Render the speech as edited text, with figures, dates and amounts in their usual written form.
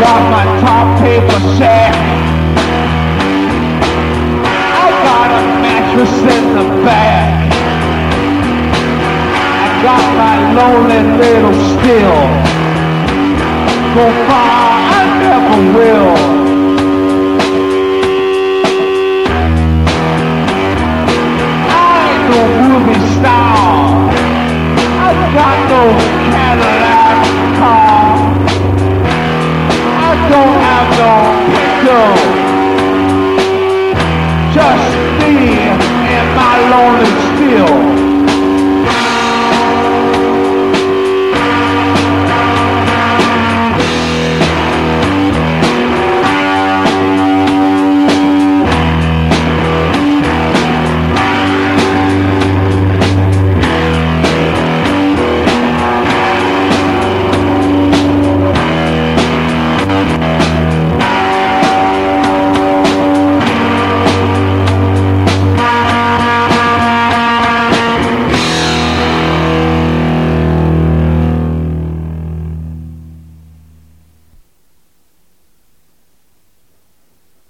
got my top paper sack. I got a mattress in the back. I got my lonely little still. Go far, I never will. I ain't no movie